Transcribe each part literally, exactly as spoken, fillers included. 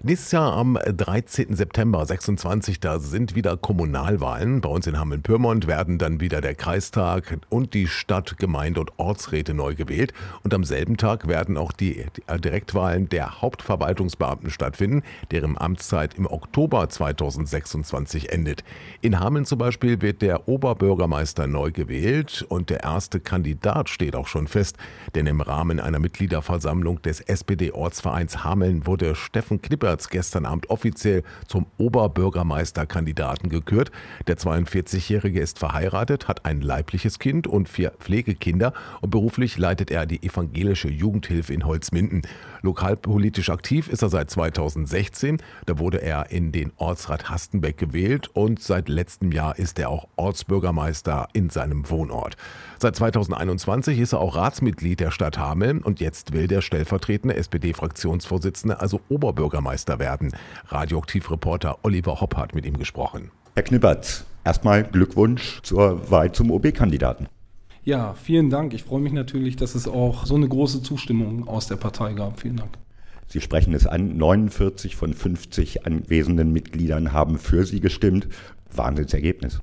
Nächstes Jahr am dreizehnten September sechsundzwanzig, da sind wieder Kommunalwahlen. Bei uns in Hameln-Pyrmont werden dann wieder der Kreistag und die Stadt-, Gemeinde- und Ortsräte neu gewählt. Und am selben Tag werden auch die Direktwahlen der Hauptverwaltungsbeamten stattfinden, deren Amtszeit im Oktober zweitausendsechsundzwanzig endet. In Hameln zum Beispiel wird der Oberbürgermeister neu gewählt und der erste Kandidat steht auch schon fest, denn im Rahmen einer Mitgliederversammlung des S P D-Ortsvereins Hameln wurde Steffen Knippertz gestern Abend offiziell zum Oberbürgermeisterkandidaten gekürt. Der zweiundvierzigjährige ist verheiratet, hat ein leibliches Kind und vier Pflegekinder und beruflich leitet er die evangelische Jugendhilfe in Holzminden. Lokalpolitisch aktiv ist er seit zweitausendsechzehn. Da wurde er in den Ortsrat Hastenbeck gewählt und seit letztem Jahr ist er auch Ortsbürgermeister in seinem Wohnort. Seit zweitausendeinundzwanzig ist er auch Ratsmitglied der Stadt Hameln und jetzt will der stellvertretende S P D-Fraktionsvorsitzende also Oberbürgermeister werden. Radioaktiv-Reporter Oliver Hopp hat mit ihm gesprochen. Herr Knippertz, erstmal Glückwunsch zur Wahl zum O B-Kandidaten. Ja, vielen Dank. Ich freue mich natürlich, dass es auch so eine große Zustimmung aus der Partei gab. Vielen Dank. Sie sprechen es an, neunundvierzig von fünfzig anwesenden Mitgliedern haben für Sie gestimmt. Wahnsinnsergebnis.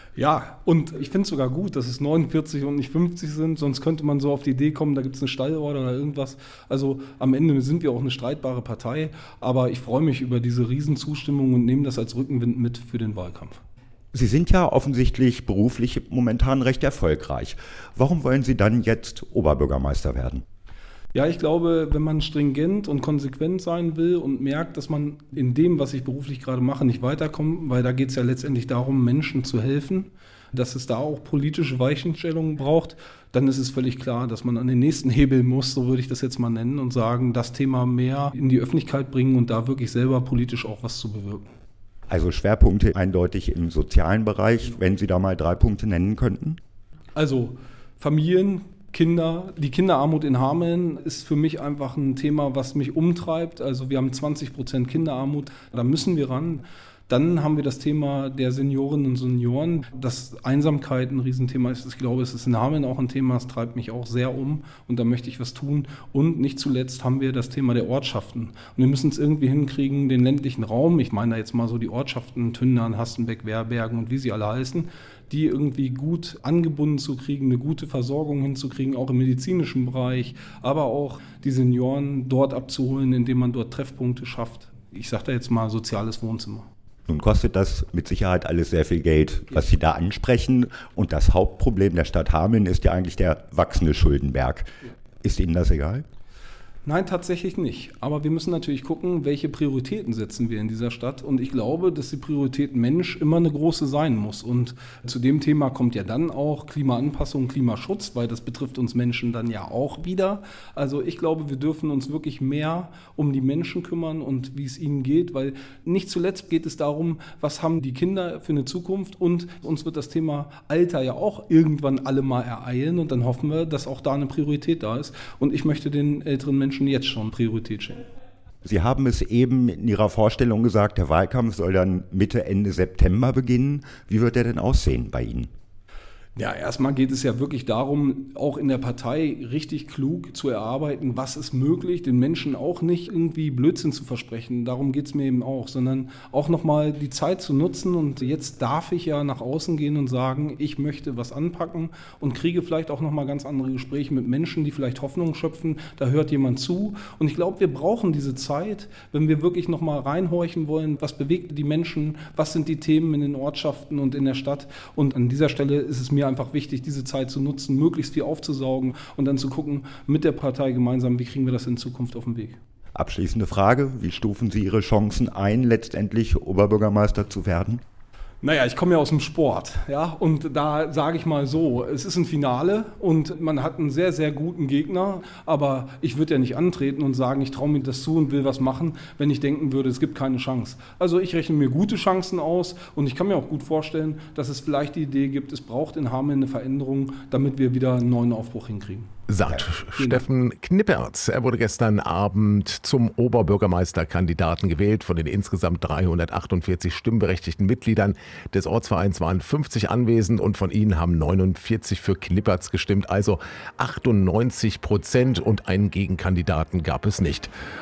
Ja, und ich finde es sogar gut, dass es neunundvierzig und nicht fünfzig sind, sonst könnte man so auf die Idee kommen, da gibt es eine Stallorder oder irgendwas. Also am Ende sind wir auch eine streitbare Partei, aber ich freue mich über diese Riesenzustimmung und nehme das als Rückenwind mit für den Wahlkampf. Sie sind ja offensichtlich beruflich momentan recht erfolgreich. Warum wollen Sie dann jetzt Oberbürgermeister werden? Ja, ich glaube, wenn man stringent und konsequent sein will und merkt, dass man in dem, was ich beruflich gerade mache, nicht weiterkommt, weil da geht es ja letztendlich darum, Menschen zu helfen, dass es da auch politische Weichenstellungen braucht, dann ist es völlig klar, dass man an den nächsten Hebel muss, so würde ich das jetzt mal nennen, und sagen, das Thema mehr in die Öffentlichkeit bringen und da wirklich selber politisch auch was zu bewirken. Also Schwerpunkte eindeutig im sozialen Bereich, wenn Sie da mal drei Punkte nennen könnten? Also Familien, Kinder, die Kinderarmut in Hameln ist für mich einfach ein Thema, was mich umtreibt. Also wir haben zwanzig Prozent Kinderarmut, da müssen wir ran. Dann haben wir das Thema der Seniorinnen und Senioren, dass Einsamkeit ein Riesenthema ist. Ich glaube, es ist in Hameln auch ein Thema, es treibt mich auch sehr um und da möchte ich was tun. Und nicht zuletzt haben wir das Thema der Ortschaften. Und wir müssen es irgendwie hinkriegen, den ländlichen Raum, ich meine da jetzt mal so die Ortschaften, Tündern, Hastenbeck, Werbergen und wie sie alle heißen, die irgendwie gut angebunden zu kriegen, eine gute Versorgung hinzukriegen, auch im medizinischen Bereich, aber auch die Senioren dort abzuholen, indem man dort Treffpunkte schafft. Ich sage da jetzt mal soziales Wohnzimmer. Nun kostet das mit Sicherheit alles sehr viel Geld, was Sie da ansprechen. Und das Hauptproblem der Stadt Hameln ist ja eigentlich der wachsende Schuldenberg. Ist Ihnen das egal? Nein, tatsächlich nicht. Aber wir müssen natürlich gucken, welche Prioritäten setzen wir in dieser Stadt. Und ich glaube, dass die Priorität Mensch immer eine große sein muss. Und zu dem Thema kommt ja dann auch Klimaanpassung, Klimaschutz, weil das betrifft uns Menschen dann ja auch wieder. Also ich glaube, wir dürfen uns wirklich mehr um die Menschen kümmern und wie es ihnen geht, weil nicht zuletzt geht es darum, was haben die Kinder für eine Zukunft, und uns wird das Thema Alter ja auch irgendwann alle mal ereilen und dann hoffen wir, dass auch da eine Priorität da ist. Und ich möchte den älteren Menschen jetzt schon Priorität schenken. Sie haben es eben in Ihrer Vorstellung gesagt, der Wahlkampf soll dann Mitte, Ende September beginnen. Wie wird der denn aussehen bei Ihnen? Ja, erstmal geht es ja wirklich darum, auch in der Partei richtig klug zu erarbeiten, was ist möglich, den Menschen auch nicht irgendwie Blödsinn zu versprechen. Darum geht es mir eben auch, sondern auch nochmal die Zeit zu nutzen. Und jetzt darf ich ja nach außen gehen und sagen, ich möchte was anpacken und kriege vielleicht auch nochmal ganz andere Gespräche mit Menschen, die vielleicht Hoffnung schöpfen. Da hört jemand zu. Und ich glaube, wir brauchen diese Zeit, wenn wir wirklich nochmal reinhorchen wollen, was bewegt die Menschen, was sind die Themen in den Ortschaften und in der Stadt. Und an dieser Stelle ist es mir einfach wichtig, diese Zeit zu nutzen, möglichst viel aufzusaugen und dann zu gucken, mit der Partei gemeinsam, wie kriegen wir das in Zukunft auf den Weg. Abschließende Frage, wie stufen Sie Ihre Chancen ein, letztendlich Oberbürgermeister zu werden? Naja, ich komme ja aus dem Sport, ja, und da sage ich mal so, es ist ein Finale und man hat einen sehr, sehr guten Gegner, aber ich würde ja nicht antreten und sagen, ich traue mir das zu und will was machen, wenn ich denken würde, es gibt keine Chance. Also ich rechne mir gute Chancen aus und ich kann mir auch gut vorstellen, dass es vielleicht die Idee gibt, es braucht in Hameln eine Veränderung, damit wir wieder einen neuen Aufbruch hinkriegen. Sagt ja, Steffen Knippertz. Er wurde gestern Abend zum Oberbürgermeisterkandidaten gewählt. Von den insgesamt dreihundertachtundvierzig stimmberechtigten Mitgliedern des Ortsvereins waren fünfzig anwesend und von ihnen haben neunundvierzig für Knippertz gestimmt, also achtundneunzig Prozent, und einen Gegenkandidaten gab es nicht.